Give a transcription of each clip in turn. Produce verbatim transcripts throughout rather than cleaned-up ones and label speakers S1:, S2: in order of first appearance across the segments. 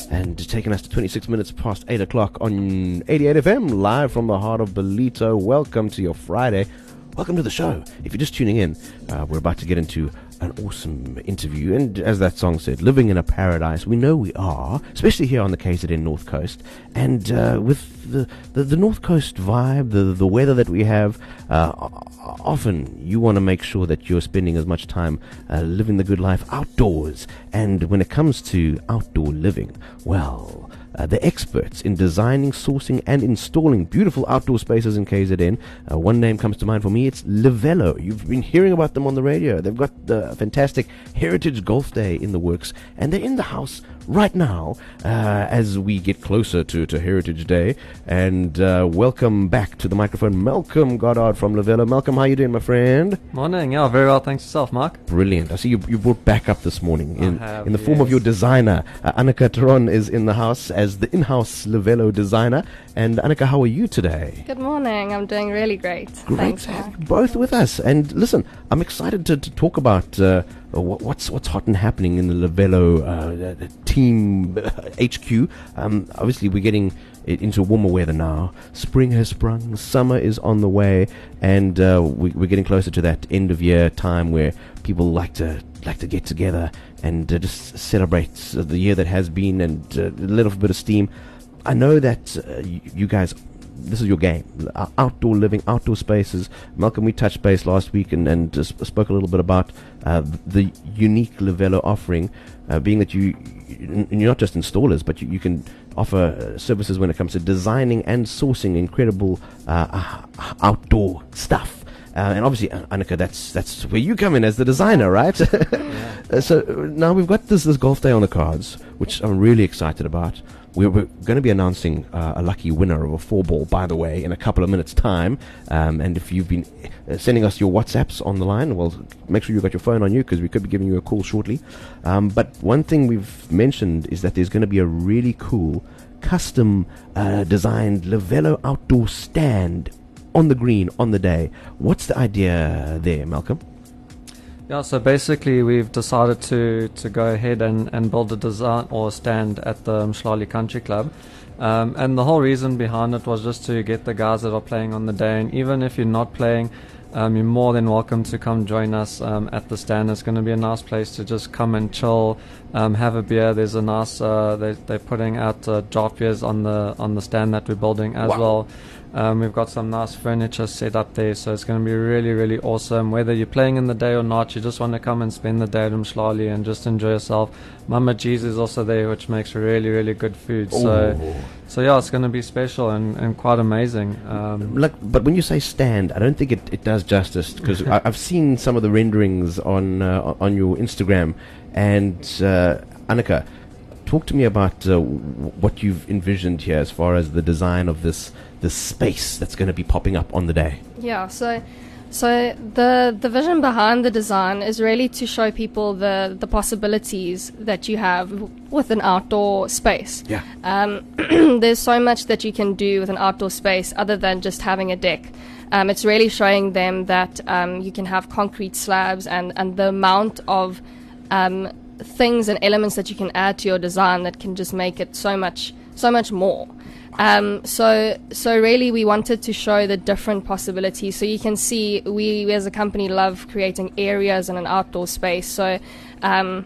S1: and taking us to twenty-six minutes past eight o'clock on eighty-eight F M, live from the heart of Ballito. Welcome to your Friday. Welcome to the show. If you're just tuning in, uh, we're about to get into an awesome interview, and as that song said, living in a paradise. We know we are, especially here on the K Z N North Coast, and uh, with the, the the North Coast vibe, the the weather that we have, uh, often you want to make sure that you're spending as much time uh, living the good life outdoors. And when it comes to outdoor living, well, Uh, the experts in designing, sourcing, and installing beautiful outdoor spaces in K Z N. Uh, one name comes to mind for me. It's Livelo. You've been hearing about them on the radio. They've got the fantastic Heritage Golf Day in the works, and they're in the house right now uh, as we get closer to, to Heritage Day. And uh, welcome back to the microphone, Malcolm Goddard from Livelo. Malcolm, how you doing, my friend?
S2: Morning. Yeah, very well. Thanks yourself, Mark.
S1: Brilliant. I see you, you brought back up this morning in,
S2: have,
S1: in the form
S2: yes.
S1: of your designer. Uh, Annika Teron is in the house as the in-house Livelo designer. And Annika, how are you today?
S3: Good morning. I'm doing really great.
S1: Great
S3: Thanks,
S1: to have
S3: Mark.
S1: you both with us. And listen, I'm excited to, to talk about uh, what, what's what's hot and happening in the Livelo uh, the team uh, H Q. Um, obviously, we're getting it into warmer weather now. Spring has sprung, summer is on the way, and uh, we, we're getting closer to that end of year time where people like to like to get together and uh, just celebrate the year that has been and uh, a little bit of steam. I know that uh, you, you guys, this is your game, uh, outdoor living, outdoor spaces. Malcolm, we touched base last week and, and uh, sp- spoke a little bit about uh, the unique Livelo offering, uh, being that you, you're not just installers, but you, you can offer uh, services when it comes to designing and sourcing incredible uh, uh, outdoor stuff. Uh, and obviously, uh, Annika, that's that's where you come in as the designer, right?
S2: Yeah.
S1: uh, so uh, now we've got this, this golf day on the cards, which I'm really excited about. We're, we're going to be announcing uh, a lucky winner of a four ball, by the way, in a couple of minutes' time. Um, and if you've been uh, sending us your WhatsApps on the line, well, make sure you've got your phone on you because we could be giving you a call shortly. Um, but one thing we've mentioned is that there's going to be a really cool, custom uh, designed Livelo outdoor stand on the green on the day. What's the idea there, Malcolm?
S2: Yeah, so basically we've decided to, to go ahead and, and build a design or stand at the Mhlali Country Club. Um, and the whole reason behind it was just to get the guys that are playing on the day. And even if you're not playing, um, you're more than welcome to come join us um, at the stand. It's going to be a nice place to just come and chill, um, have a beer. There's a nice, uh, they, they're putting out uh, draft beers on the, on the stand that we're building as
S1: Wow.
S2: well. Um, we've got some nice furniture set up there, so it's going to be really, really awesome. Whether you're playing in the day or not, you just want to come and spend the day at Mhlali and just enjoy yourself. Mama G's is also there, which makes really, really good food. So,
S1: Ooh.
S2: so yeah, it's going to be special and, and quite amazing. Um,
S1: Look, but when you say stand, I don't think it, it does justice because I've seen some of the renderings on uh, on your Instagram. And uh, Annika, talk to me about uh, w- what you've envisioned here as far as the design of this this space that's going to be popping up on the day.
S3: Yeah, so so the the vision behind the design is really to show people the, the possibilities that you have w- with an outdoor space.
S1: Yeah.
S3: Um, there's so much that you can do with an outdoor space other than just having a deck. Um, it's really showing them that um, you can have concrete slabs and, and the amount of um, things and elements that you can add to your design that can just make it so much so much more. Um, so, so really, we wanted to show the different possibilities. So you can see, we, we as a company love creating areas in an outdoor space. So, um,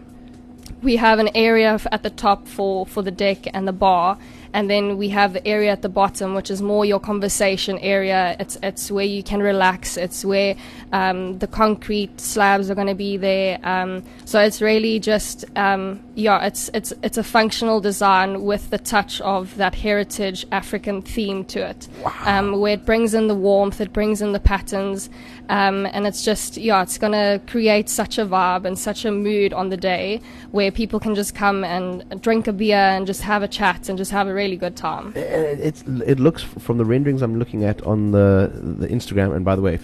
S3: we have an area f- at the top for, for the deck and the bar, and then we have the area at the bottom, which is more your conversation area. It's it's where you can relax. It's where um, the concrete slabs are going to be there. Um, so it's really just um, yeah, it's it's it's a functional design with the touch of that heritage African theme to it,
S1: Wow.
S3: um, where it brings in the warmth, it brings in the patterns, um, and it's just yeah, it's going to create such a vibe and such a mood on the day where people can just come and drink a beer and just have a chat and just have a really good time.
S1: Uh, It's it looks f- from the renderings I'm looking at on the the Instagram. And by the way, if you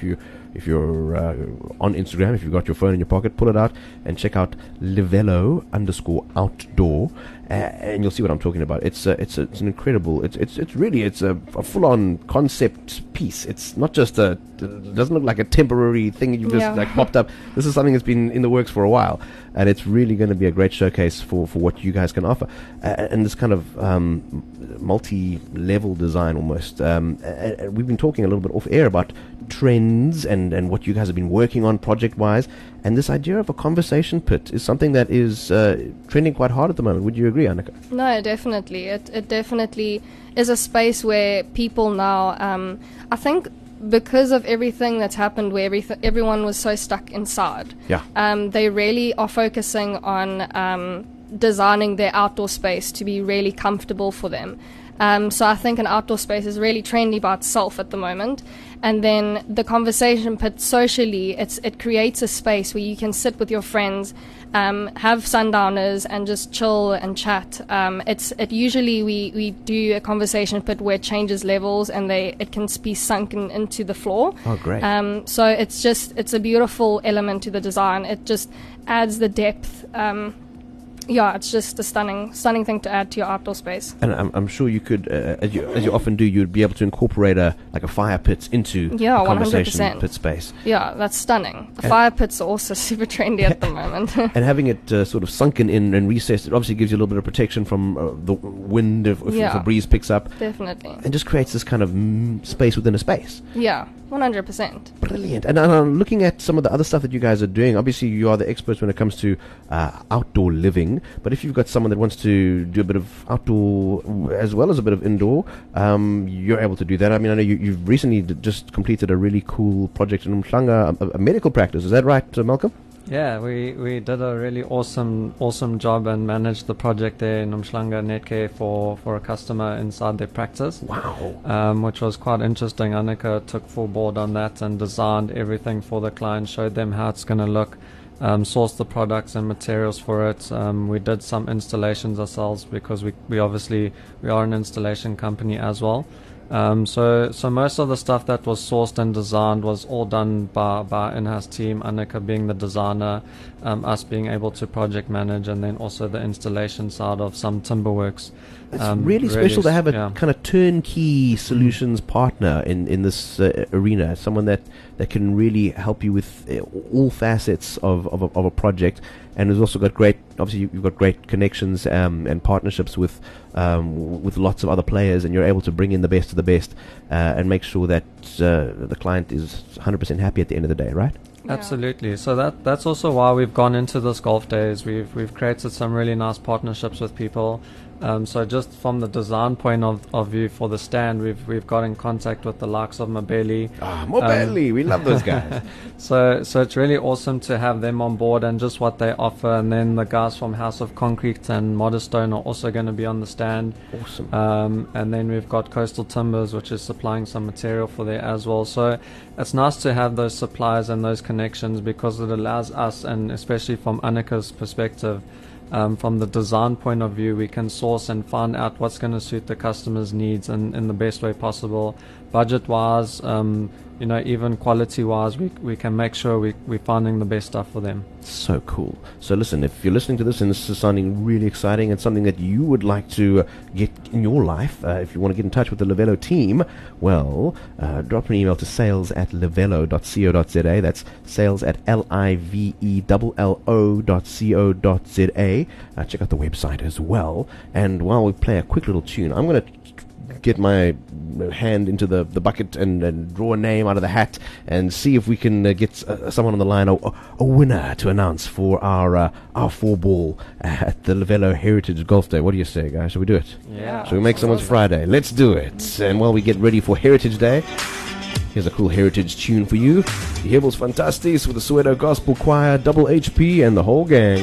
S1: if you're uh, on Instagram, if you've got your phone in your pocket, pull it out and check out Livelo underscore outdoor, uh, and you'll see what I'm talking about. It's uh, it's a, it's an incredible. It's it's it's really it's a, a full-on concept piece. It's not just a. It doesn't look like a temporary thing you just
S3: Yeah.
S1: like popped up. This is something that's been in the works for a while, and it's really going to be a great showcase for, for what you guys can offer, uh, and this kind of um, multi-level design almost. Um, uh, we've been talking a little bit off air about trends and, and what you guys have been working on project-wise, and this idea of a conversation pit is something that is uh, trending quite hard at the moment. Would you agree, Annika?
S3: No, definitely. It it definitely is a space where people now, um, I think, because of everything that's happened, where everyth- everyone was so stuck inside,
S1: Yeah.
S3: um, they really are focusing on um, designing their outdoor space to be really comfortable for them. Um, so I think an outdoor space is really trendy by itself at the moment. And then the conversation pit socially, it's it creates a space where you can sit with your friends, um, have sundowners, and just chill and chat. Um, it's it usually we, we do a conversation pit where it changes levels and they it can be sunken into the floor.
S1: Oh, great.
S3: Um, so it's just it's a beautiful element to the design. It just adds the depth. Um, Yeah, it's just a stunning, stunning thing to add to your outdoor space.
S1: And I'm, I'm sure you could, uh, as you as you often do, you'd be able to incorporate a like a fire pit into
S3: Yeah,
S1: a conversation
S3: one hundred percent.
S1: pit space,
S3: Yeah, that's stunning. The
S1: And-
S3: fire pits are also super trendy at the moment.
S1: and having it uh, sort of sunken in and recessed. It obviously gives you a little bit of protection from uh, the wind if, if,
S3: Yeah.
S1: if a breeze picks up,
S3: Definitely.
S1: and just creates this kind of mm, space within a space.
S3: Yeah, one hundred percent.
S1: Brilliant. And uh, looking at some of the other stuff that you guys are doing, obviously you are the experts when it comes to uh, outdoor living. But if you've got someone that wants to do a bit of outdoor as well as a bit of indoor, um, you're able to do that. I mean, I know you, you've recently d- just completed a really cool project in Umhlanga, a, a medical practice. Is that right, uh, Malcolm?
S2: Yeah, we, we did a really awesome awesome job and managed the project there in Umhlanga Netcare for, for a customer inside their practice.
S1: Wow.
S2: Um, which was quite interesting. Annika took full board on that and designed everything for the client, showed them how it's going to look, um, sourced the products and materials for it. Um, we did some installations ourselves because we, we obviously we are an installation company as well. Um, so so most of the stuff that was sourced and designed was all done by, by our in-house team, Annika being the designer, um, us being able to project manage, and then also the installation side of some timber works.
S1: It's
S2: Um,
S1: really
S2: really
S1: special to
S2: s-
S1: have a
S2: yeah.
S1: kind of turnkey solutions partner in, in this uh, arena, someone that, that can really help you with uh, all facets of, of, a, of a project, and has also got great, obviously you- you've got great connections um, and partnerships with um, with lots of other players, and you're able to bring in the best of the best uh, and make sure that uh, the client is one hundred percent happy at the end of the day, right?
S3: Yeah.
S2: Absolutely. So that that's also why we've gone into this golf days. We've we've created some really nice partnerships with people. Um, so just from the design point of, of view for the stand, we've we've got in contact with the likes of Mabeli.
S1: Ah, Mobelli, we love those guys.
S2: So so it's really awesome to have them on board and just what they offer. And then the guys from House of Concrete and Modestone are also going to be on the stand.
S1: Awesome.
S2: Um, and then we've got Coastal Timbers, which is supplying some material for there as well. So it's nice to have those suppliers and those connections, because it allows us, and especially from Annika's perspective, um, from the design point of view, we can source and find out what's going to suit the customer's needs and in the best way possible. Budget-wise, um, you know, even quality-wise, we we can make sure we, we're finding the best stuff for them.
S1: So cool. So listen, if you're listening to this and this is sounding really exciting and something that you would like to uh, get in your life, uh, if you want to get in touch with the Livelo team, well, uh, drop an email to sales at livelo dot co dot za. That's sales at L I V E L L O dot co dot za. Uh, check out the website as well. And while we play a quick little tune, I'm going to get my hand into the, the bucket and, and draw a name out of the hat and see if we can uh, get uh, someone on the line, a, a winner to announce for our uh, our four ball at the Livelo Heritage Golf Day. What do you say, guys? Shall we do it?
S3: Yeah.
S1: Shall we make someone's Friday? Let's do it. And while we get ready for Heritage Day, here's a cool heritage tune for you. The Hebels Fantastis with the Soweto Gospel Choir, Double H P, and the whole gang.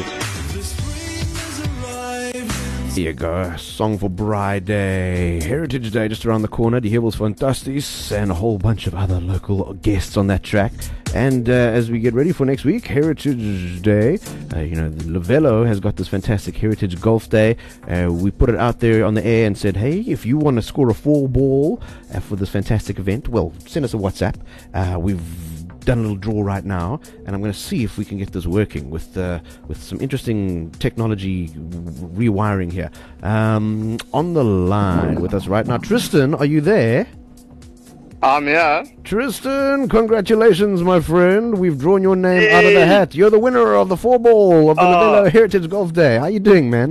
S1: Here you go, a song for Bride Day, Heritage Day just around the corner, Die Hebels Fantastis, and a whole bunch of other local guests on that track. And uh, as we get ready for next week, Heritage Day, uh, you know, Livelo has got this fantastic Heritage Golf Day. Uh, we put it out there on the air and said, hey, if you want to score a four ball uh, for this fantastic event, well, send us a WhatsApp. Uh, we've done a little draw right now, and I'm going to see if we can get this working with uh, with some interesting technology w- rewiring here. Um, on the line with us right now, Tristan, are you there?
S4: Um, yeah.
S1: Tristan, congratulations, my friend. We've drawn your name hey. out of the hat. You're the winner of the four ball of the oh. Livelo Heritage Golf Day. How you doing, man?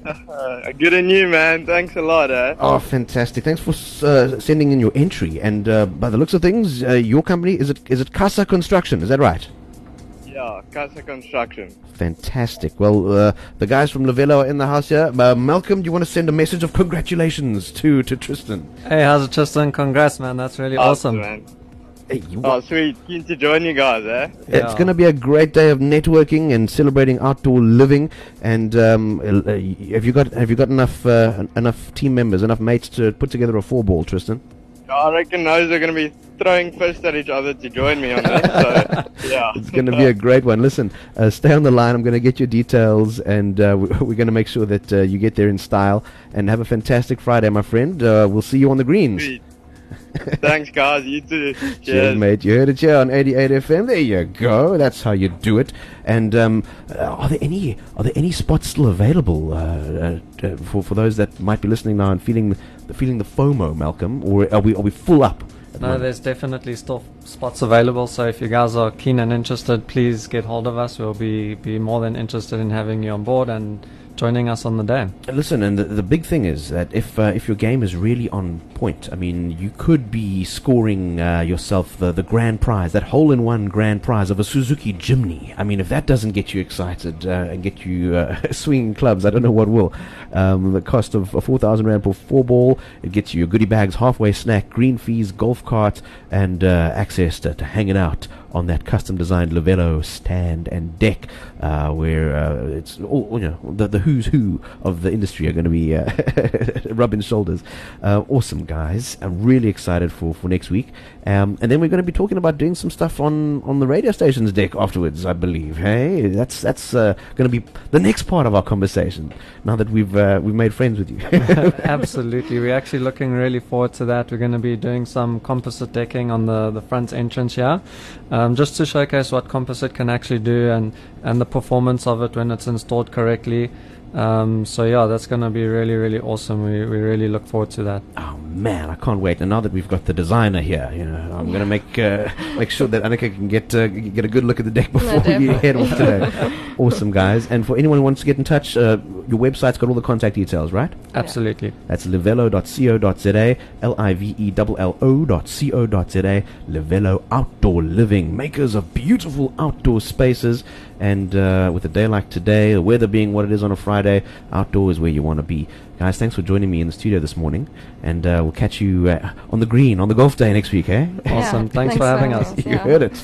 S4: uh, good on you, man. Thanks a lot, eh?
S1: Oh, fantastic. Thanks for uh, sending in your entry. And uh, by the looks of things, uh, your company, is it is it Casa Construction? Is that right?
S4: Yeah, Casa Construction.
S1: Fantastic. Well, uh, the guys from Livelo are in the house here. Uh, Malcolm, do you want to send a message of congratulations to, to Tristan?
S2: Hey, how's it, Tristan? Congrats, man. That's really awesome.
S4: Man.
S1: Hey, you
S4: oh, sweet. Keen to join you guys, eh?
S1: Yeah. It's going to be a great day of networking and celebrating outdoor living. And um, uh, have you got have you got enough uh, enough team members, enough mates to put together a four ball, Tristan?
S4: I reckon those are going to be throwing fists at each other to join me on this. So, yeah.
S1: It's going to be a great one. Listen, uh, stay on the line. I'm going to get your details, and uh, we're going to make sure that uh, you get there in style. And have a fantastic Friday, my friend. Uh, we'll see you on the greens.
S4: Sweet. Thanks, guys. You too. Cheers.
S1: Cheers, mate. You heard it here on eighty-eight F M. There you go. That's how you do it. And um, uh, are there any are there any spots still available uh, uh, uh, for for those that might be listening now and feeling the, feeling the FOMO, Malcolm? Or are we are we full up?
S2: No, there's definitely still spots available. So if you guys are keen and interested, please get hold of us. We'll be be more than interested in having you on board and joining us on the day.
S1: Listen, and the, the big thing is that if uh, if your game is really on point, I mean, you could be scoring uh, yourself the, the grand prize, that hole-in-one grand prize of a Suzuki Jimny. I mean, if that doesn't get you excited uh, and get you uh, swinging clubs, I don't know what will. Um, the cost of a four thousand rand per four ball, it gets you your goodie bags, halfway snack, green fees, golf cart, and uh, access to, to hanging out on that custom-designed Livelo stand and deck, uh, where uh, it's all, you know, the, the who's who of the industry are going to be uh, rubbing shoulders. Uh, awesome, guys. I'm really excited for, for next week. Um, and then we're going to be talking about doing some stuff on, on the radio station's deck afterwards, I believe. Hey, that's that's uh, going to be the next part of our conversation, now that we've uh, we've made friends with you.
S2: Absolutely. We're actually looking really forward to that. We're going to be doing some composite decking on the, the front entrance here. Um, just to showcase what composite can actually do and, and the performance of it when it's installed correctly. Um, so yeah, that's going to be really, really awesome. We we really look forward to that.
S1: Oh man, I can't wait! And now that we've got the designer here, you know, I'm going to make uh, make sure that Annika can get uh, get a good look at the deck before
S3: No,
S1: we head off today. Awesome, guys! And for anyone who wants to get in touch, uh, your website's got all the contact details, right?
S2: Absolutely.
S1: That's livelo dot co dot za, L I V E L L O dot co dot za. Livelo Outdoor Living, makers of beautiful outdoor spaces. And uh, with a day like today, the weather being what it is on a Friday, outdoor is where you want to be. Guys, thanks for joining me in the studio this morning. And uh, we'll catch you uh, on the green, on the golf day next week, eh?
S2: Yeah,
S3: thanks
S2: awesome. Thanks for having us.
S1: You heard it.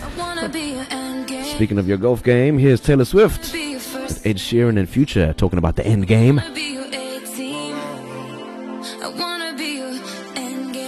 S1: Speaking of your golf game, here's Taylor Swift with Ed Sheeran and Future talking about the end game.
S5: I wanna be your end game.